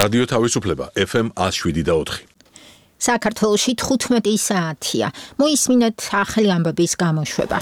რადიო თავისუფლება FM 107.4. საქართველოში 15 საათია. მოისმინეთ ახალი ამბების გამოშვება.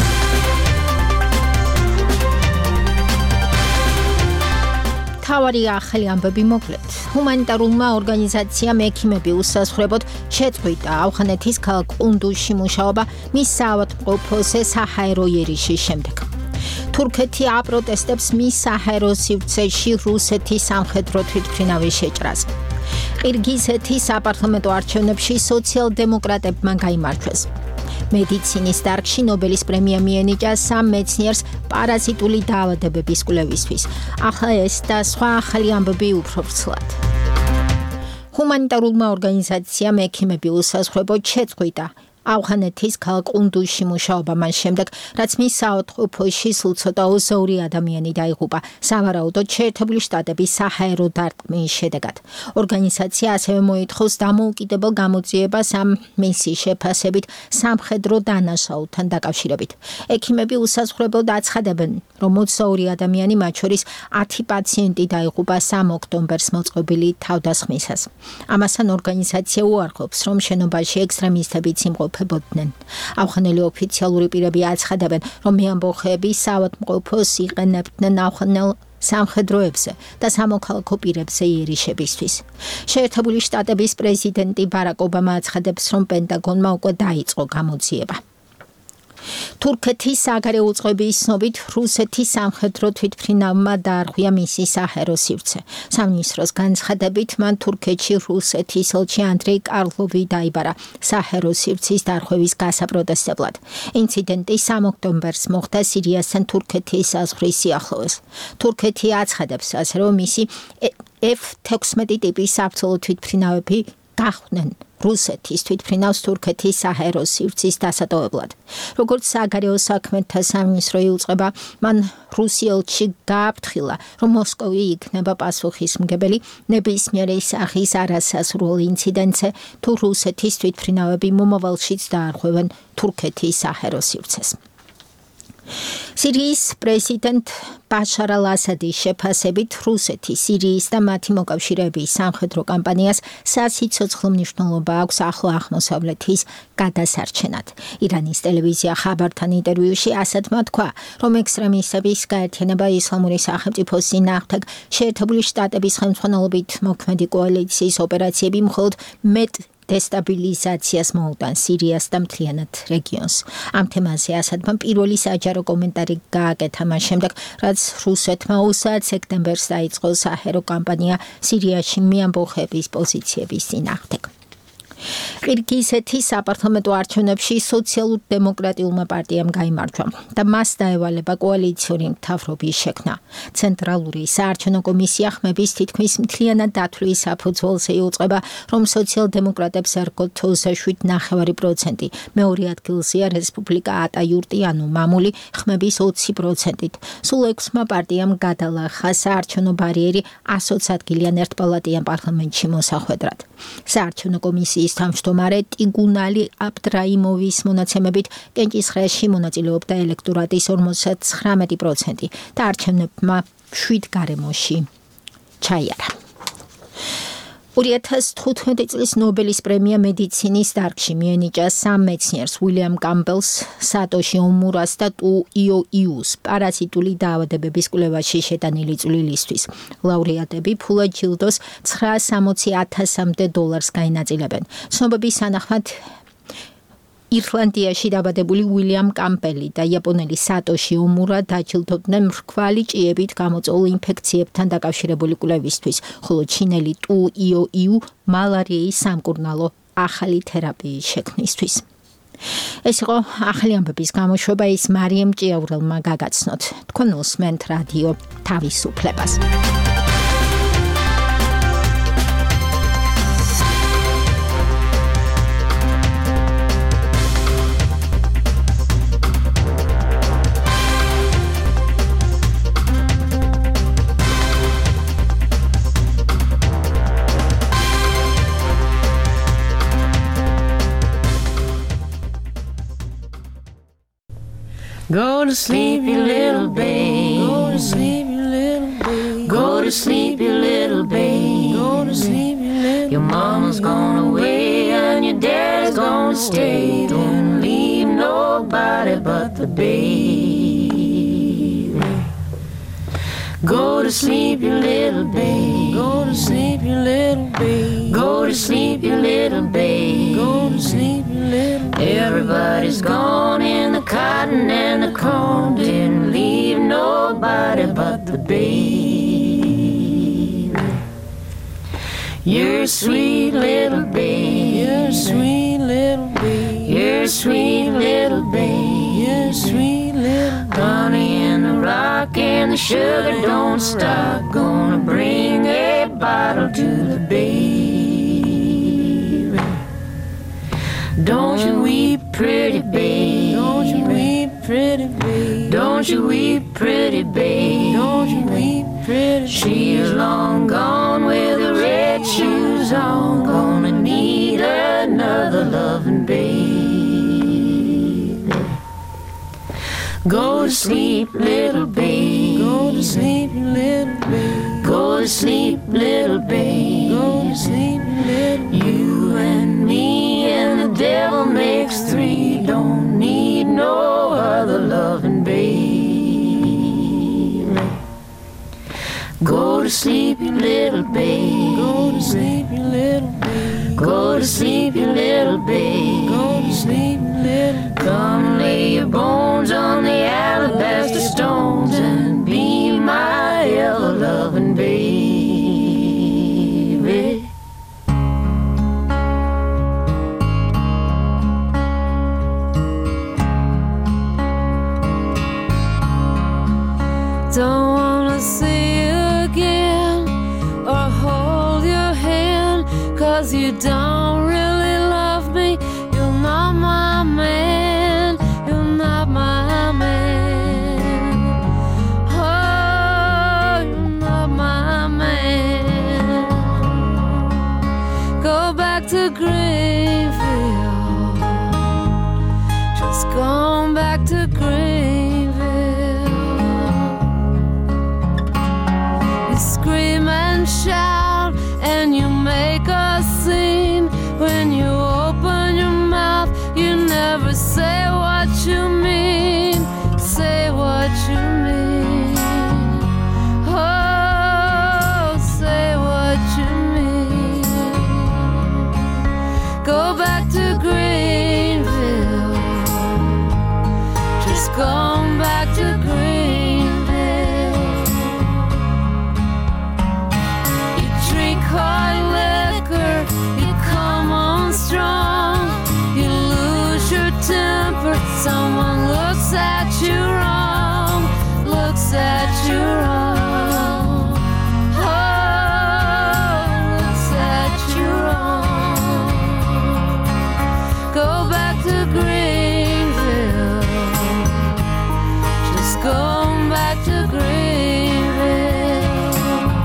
თავარი ახალი ამბები მოკლედ. ჰუმანიტარულმა ორგანიზაციამ ექიმები უსასრულოდ შეწყვიტა ავღანეთის ქალაქ ყუნდუზში მუშაობა მის საავადმყოფოზე საჰაერო იერიში შემდეგ. თურქეთი აპროტესტებს მის საჰაერო სივრცეში რუსეთის სამხედრო თვითმფრინავის შეჭრას. ყირგიზეთის საპარლამენტო არჩევნებში სოციალ-დემოკრატებმა გაიმარჯვეს. მედიცინის დარგში ნობელის პრემია მიენიჭა 3 მეცნიერს პარაზიტული დაავადებების კვლევისთვის. ახლა ეს და სხვა ახალი ამბები უფრო ვრცლად. ჰუმანიტარულმა ორგანიზაციამ ექიმები უსასრულოდ შეწყვიტა ავღანეთის ქალაქ ყუნდუზში მუშაობა მას შემდეგ, რაც მის საავადმყოფოში სულ ცოტა 22 ადამიანი დაიღუპა სავარაუდოდ შეერთებული შტატების საჰაერო დარტყმის შედეგად. ორგანიზაცია ასევე მოითხოვს დამოუკიდებელ გამოძიებას ამ მისის შეფასებით სამხედრო დანაშაულთან დაკავშირებით. ექიმები უსასრულოდ აცხადებენ, რომ 22 ადამიანი, მათ შორის 10 პაციენტი დაიღუპა 3 ოქტომბერს მოწყობილი თავდასხმისას. ამასთან ორგანიზაცია უარყოფს, რომ შენობაში ექსტრემისტები იმყოფებოდნენ. ავღანელი ოფიციალური პირები აცხადებენ, რომ მეამბოხეები საავადმყოფოს იყენებდნენ ავღანელ სამხედროებზე და სამოქალაქო პირებზე იერიშებისთვის. შეერთებული შტატების პრეზიდენტი ბარაკ ობამა აცხადებს, რომ პენტაგონმა უკვე დაიწყო გამოძიება. თურქეთის საგარეო უწყების ცნობით რუსეთის სამხედრო თვითმფრინავმა დაარღვია მისი საჰაერო სივრცე. სამინისტროს განცხადებით, მან თურქეთში რუსეთის ელჩი ანდრეი კარლოვი დაიბარა საჰაერო სივრცის დარღვევის გასაპროტესტებლად. ინციდენტი 3 ოქტომბერს მოხდა სირიასთან თურქეთის საზღვრის სიახლოვეს. თურქეთი აცხადებს, ასე რომ მისი F-16 ტიპის საბრძოლო თვითმფრინავები გახვდნენ რუსეთის თვითმფრინავს თურქეთის საჰაერო სივრცის დასატოვებლად. როგორც საგარეო საქმეთა სამინისტრო იუწყება, მან რუსიელჩი გააფრთხილა, რომ მოსკოვი იქნება პასუხისმგებელი ნებისმიერი სახის არასასრულ ინციდენტზე, თუ რუსეთის თვითმფრინავები მომავალშიც დაარღვევენ თურქეთის საჰაერო სივრცეს. სირიის პრეზიდენტ ბაშარ ალ-ასადის შეფასებით რუსეთი, სირიის და მათი მოკავშირეების სამხედრო კამპანიას სასიცოცხლო მნიშვნელობა აქვს ახლო აღმოსავლეთის გადასარჩენად. ირანის ტელევიზია ხაბართან ინტერვიუში ასადმა თქვა, რომ ექსტრემისტების გაერთიანება ისლამური სახელმწიფოს წინააღმდეგ შეერთებული შტატების ხელმძღვანელობით მოქმედი კოალიციის ოპერაციები მხოლოდ მეტ დესტაბილიზაციას მოუტანს სირიას და მთლიანად რეგიონს. ამ თემაზე ასადმა პირველი საჯარო კომენტარი გააკეთა მას შემდეგ, რაც რუსეთმა 20 სექტემბერს დაიწყო საჰაერო კამპანია სირიაში მეამბოხეების პოზიციების წინააღმდეგ. ყირგიზეთის საპარლამენტო არჩევნებში სოციალურ-დემოკრატიულმა პარტიამ გაიმარჯვა და მას დაევალება კოალიციური მთავრობის შექმნა. ცენტრალური საარჩევნო კომისია ხმების თითქმის მთლიანად დათვლის საფუძველზე იუწყება, რომ სოციალ-დემოკრატებს ერგოთ 27.9%, მეორე ადგილზეა რესპუბლიკა ატაიურტი ანუ მამული ხმების 20%-ით. სულ 6 პარტიამ გადალახა საარჩევნო ბარიერი 120 ადგილიან ერთპალატიან პარლამენტში მოსახვედრად. საარჩევნო კომისიის თავმჯდომარე ტიგუნალი აბდრაიმოვის მონაცემებით კენჭისყრაში მონაწილეობდა ელექტორატის 59% და არჩევნებმა 7 გარემოში ჩაიარა. 2015 წლის ნობელის პრემია მედიცინის დარგში მიენიჭა 3 მეცნიერს უილიამ კამპბელს, სატოში ომურას და ტუ იოიუს პარაზიტული დაავადებების კვლევაში შეტანილი წვლილისთვის. ლაურეატები ფულად ჯილდოს $960,000-მდე გაინაწილებენ. ცნობების თანახმად ირლანდიაში დაბადებული უილიამ კამპბელი და იაპონელი სატოში ომურა დაჯილდოვდნენ მრგვალი ჭიებით გამოწვეულ ინფექციებთან დაკავშირებული კვლევისთვის, ხოლო ჩინელი ტუ იოიუ მალარიის სამკურნალო ახალი თერაპიის შექმნისთვის. ეს იყო ახალი ამბების გამოშვება, ის მარიამ ჭიაურელმა გაგაცნოთ. თქვენ უსმენთ რადიო თავისუფლებას. Go to sleep, you little babe. Go to sleep, you little babe. Go to sleep, you little babe. Go mama's gone away and your dad's gonna stay. Don't leave nobody but the baby. Go to sleep, you little babe. Go to sleep, you little babe. Go to sleep, you little babe. Go to sleep, you little babe. Everybody's gone in the cotton and the corn. Didn't leave nobody but the baby. You're a sweet little babe. You're a sweet little babe. You're a sweet little babe. You're a sweet little babe. Honey in the rock and the sugar don't stop. Gonna bring a bottle to the baby. Don't you weep, pretty babe. Don't you weep, pretty babe. Don't you weep, pretty babe. Don't you weep, pretty babe. She's long gone with the red shoes on. Gonna need another loving baby. Go to sleep, little babe. Go to sleep, little babe. Go to sleep, little babe. Go to sleep, little babe. You and me and the devil makes three. Don't need no other loving babe. Go to sleep, you little babe. Go to sleep, you little babe. Go to sleep, you little babe. Go to sleep, you little babe. Come lay your bones on the alabaster stones and be my ever-loving baby. Don't wanna see you again or hold your hand, 'cause you don't really love me. You're not my man. You're not my man. Oh, you're not my man. Go back to Greenville. Just going back to Greenville. You scream and shout and you make a scene. When you open your mouth, you never say what you mean. Say what you mean. Oh, say what you mean. Go back to Greenville. Just going back to Greenville. You drink hard liquor, you come on strong, you lose your temper, someone looks at you wrong, looks at you wrong. Oh, looks at you wrong. Go back to Greenville. Just going back to Greenville.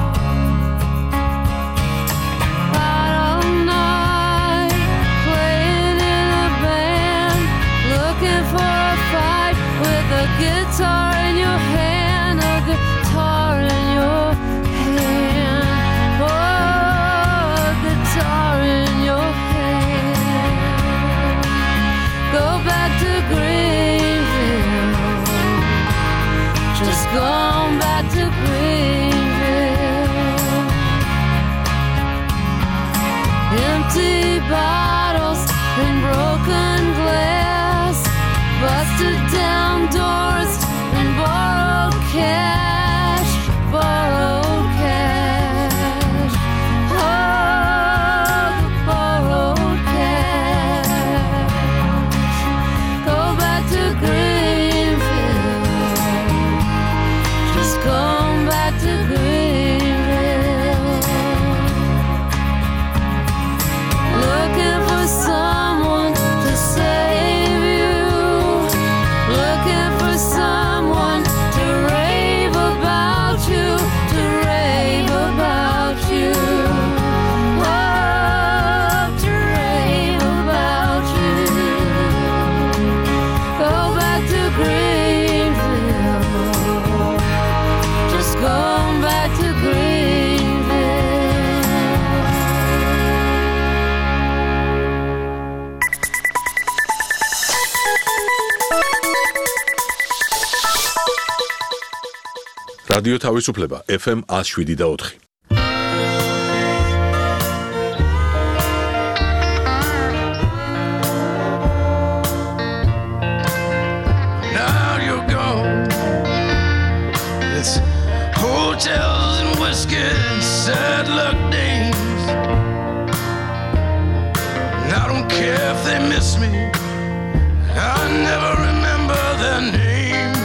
Out all night, playing in a band, looking for a fight with a guitar in your hand, a guitar in your hand. Oh, a guitar in your hand. Go back to Greenville. Just going back to Greenville. Empty bottles and broken glass, busted down doors and borrowed cash, borrowed cash. Oh, the borrowed cash. Go back to Greenville. Just going back to Greenville. Looking for someone to save you. Looking for someone to rave რადიო თავისუფლება FM 107.4. Now you're gone. It's hotels and whiskey and sad luck days. And I don't care if they miss me. I never remember their names.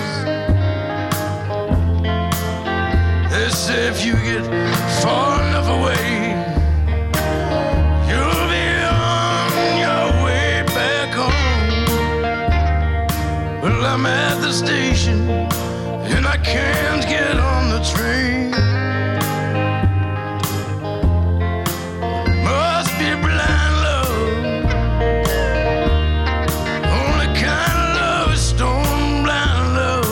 They say if you get far enough away, you'll be on your way back home. Well, I'm at the station and I can't get on the train. Must be blind love. Only kind of love is stone blind love.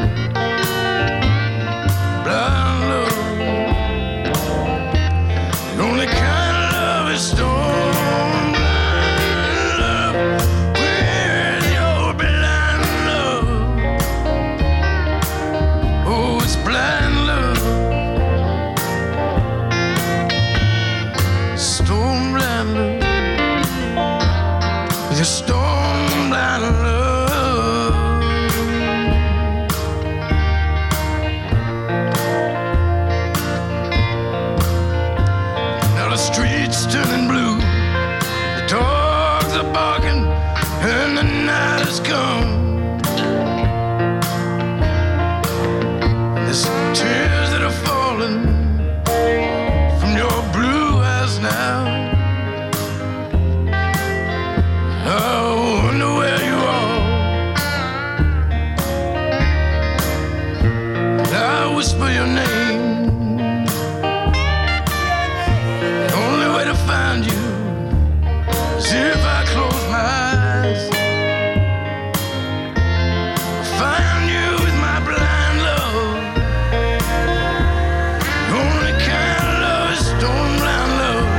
Blind love. The only kind of love is stone blind love. With your blind love. Oh, it's blind love. Stone blind love. With your stone blind love. Now the streets turning blue. The dogs are barking and the night has come. There's tears that are falling from your blue eyes now. I wonder where you are. I whisper your name. The only way to find you is if I close my eyes. Find you with my blind love. The only kind of love is stone blind love.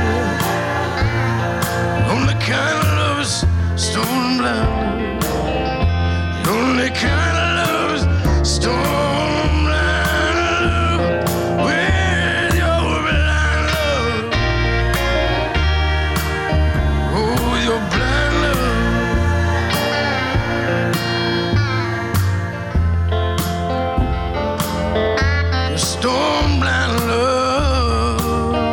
The only kind of love is stone blind love. The only kind of love is stone blind love. With your blind love. Oh, with your blind love. Your stone blind love.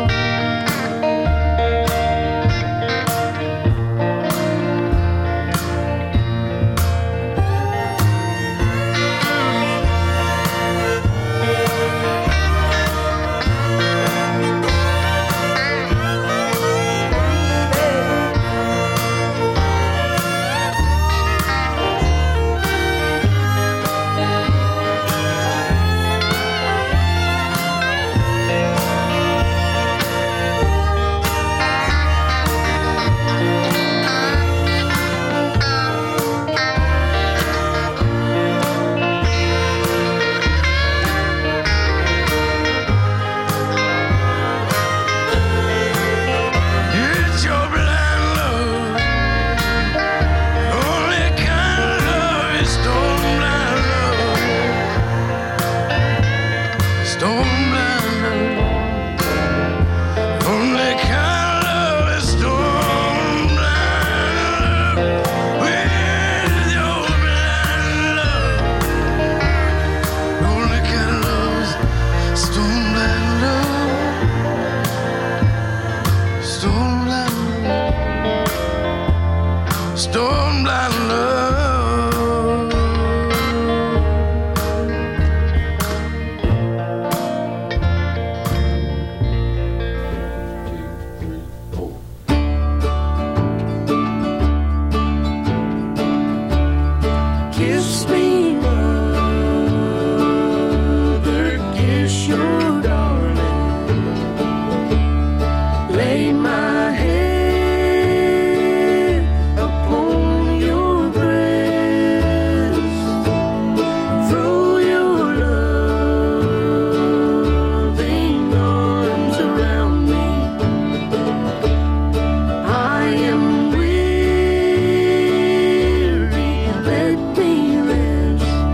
It's your blind love. Only kind of love is stone blind love. Stone blind love. Only kind of love is stone blind love. With your blind love. Only kind of love is stone blind love. Stone blind love. Stone blind love. Kiss me, mother, kiss your darling. Lay my head upon your breast. Throw your loving arms around me. I am weary, let me rest.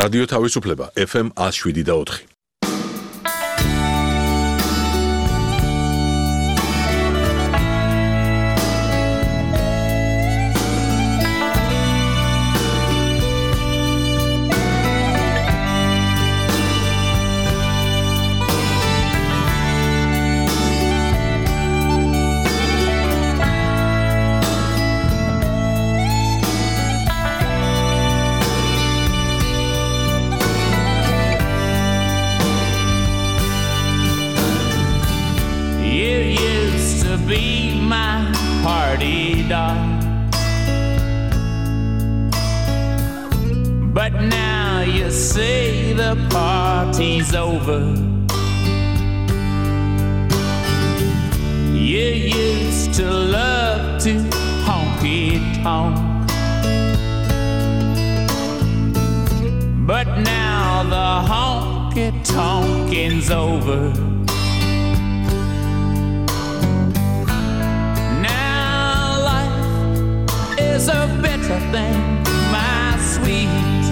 რადიო თავისუფლება FM 107.4. But now you say the party's over. You used to love to honky-tonk, but now the honky-tonking's over. Now life is a better thing, my sweet.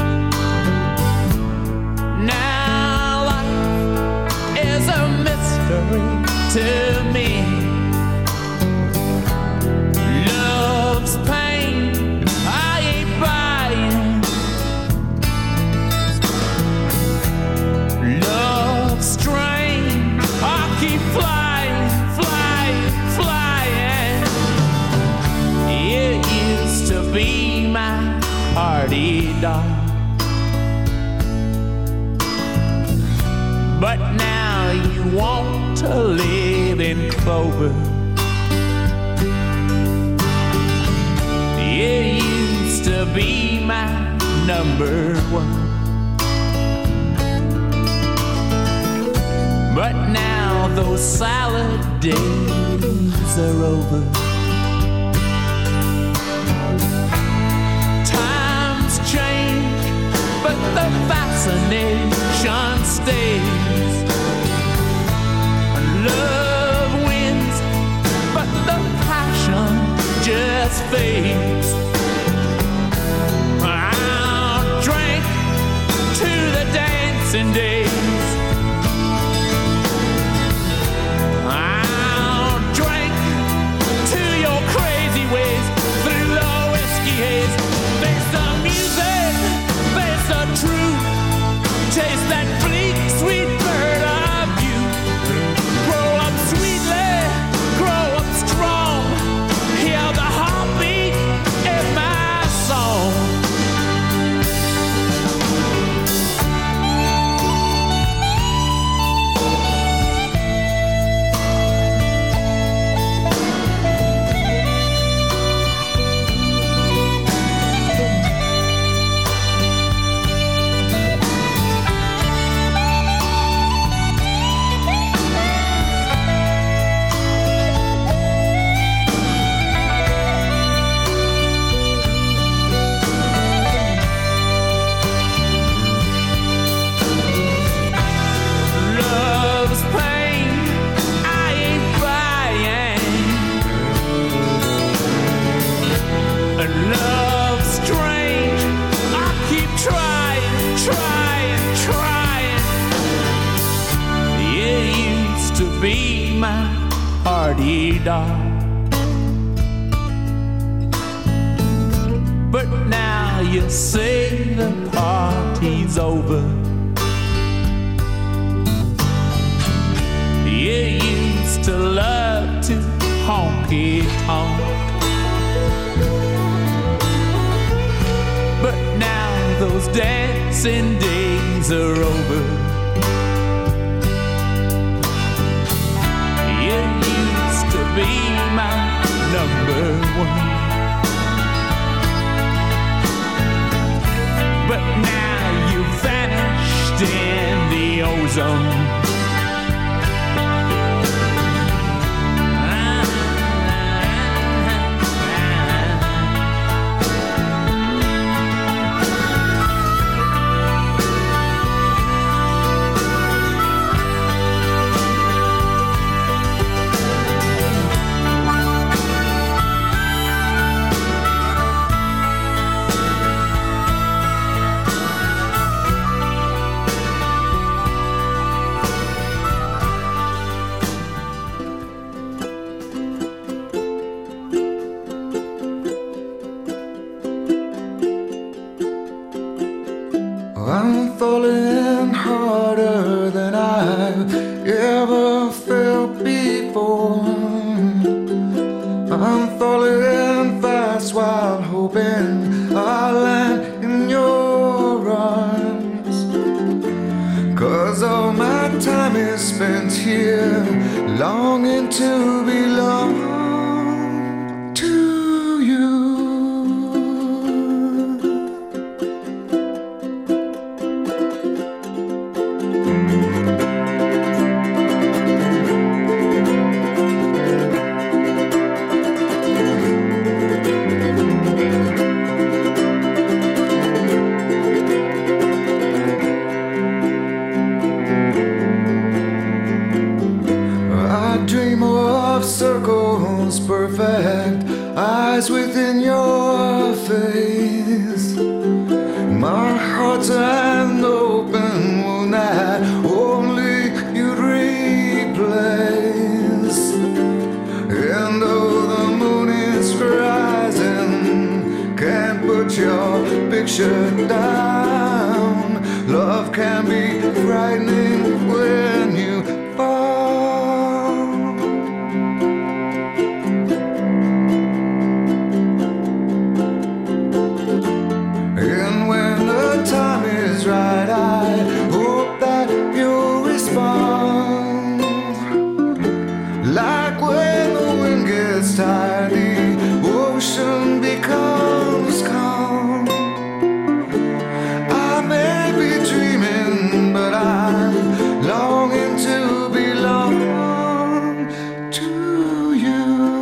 A mystery to me. Love's pain, I ain't buying. Love's strain, I keep flying, flying, flying. It used to be my party doll, but now you want to live in clover. You used to be my number one, but now those salad days are over. Times change, but the fascination stays. Love wins, but the passion just fades. I'll drink to the dancing days. I'll drink to your crazy ways through the whiskey haze. Face the music, face the truth. Taste that bleak, sweet bird of you. Grow up sweetly, grow up strong. Hear the heartbeat in my song. But now you say the party's over. You used to love to honky-tonk, but now those dancing days are over. You used to be my number one, but now you vanished in the ozone. I'm falling harder than I've ever felt before. I'm falling fast while hoping I'll land in your arms. 'Cause all my time is spent here, longing to belong to you. Circles, perfect eyes within your face. My heart's an open wound that only you'd replace. And though the moon is rising, can't put your picture down. Love can be frightening when you fall. Right, I hope that you'll respond. Like when the wind gets tired, the ocean becomes calm. I may be dreaming, but I'm longing to belong to you.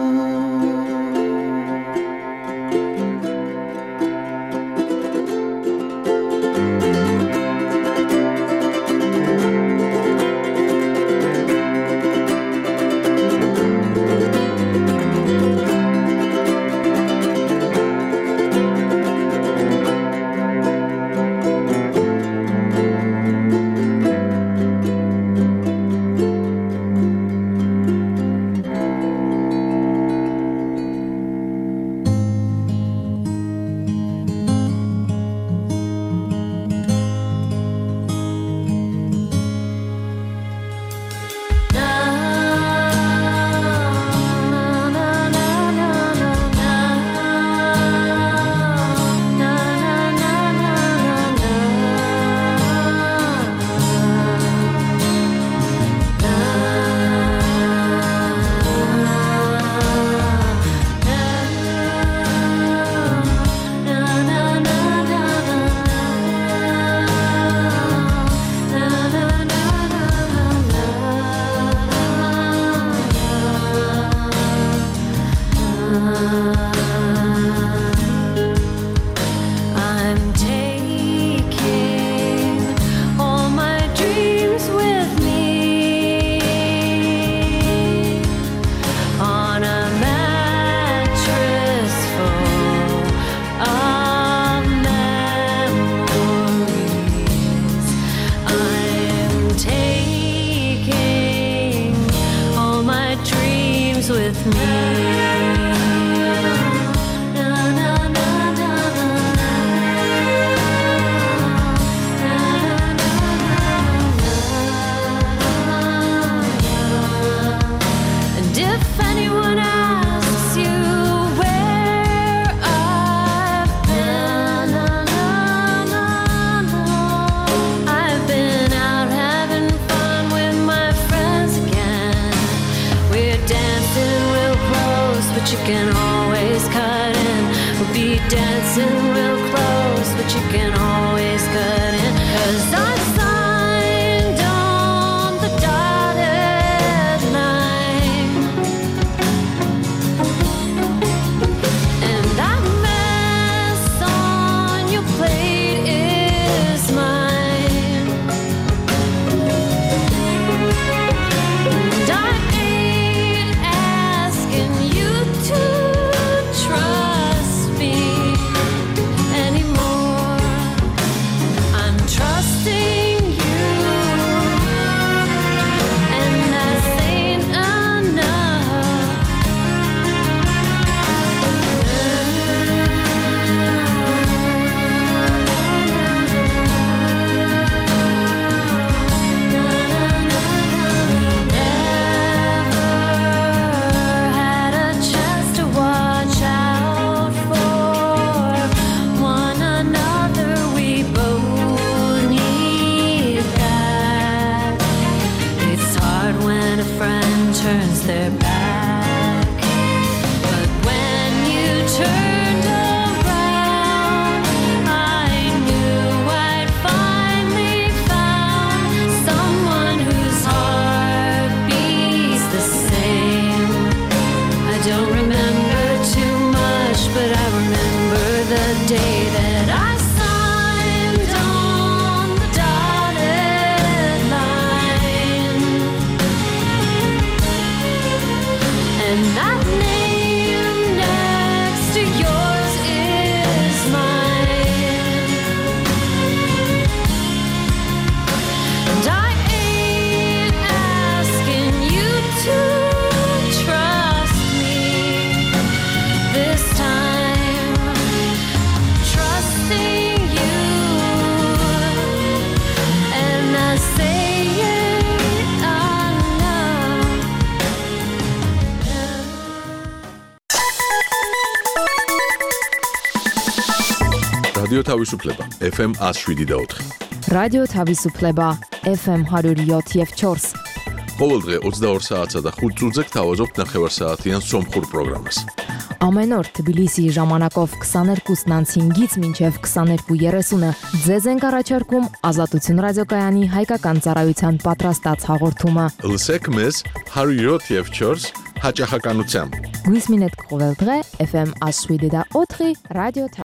With me. And if anyone asks you where I've been, I've been out having fun with my friends again. We're dancing real close, but you can always cut in. We'll be dancing real close, but you can always cut in. 'Cause I signed on the dotted line, and that mess on your plate is mine. And I ain't asking you to trust me anymore. I'm trusting რადიო თავისუფლება FM 107.4. რადიო თავისუფლება FM 107.4. ყოველდღე 22 საათსა და 5 წუთზე გთავაზობთ ნახევარსაათიან სომხურ პროგრამას. Ամեն օր Թբիլիսիի ժամանակով 22:05-ից մինչև 22:30-ը ձեզ ենք առաջարկում Ազատություն ռադիոկայանի հայկական ծառայության պատրաստած հաղորդումը։ Լսեք մեզ 107.4 հաճախականությամբ։ Գույս մինետ կողել դղե FM 107.4 ռադիո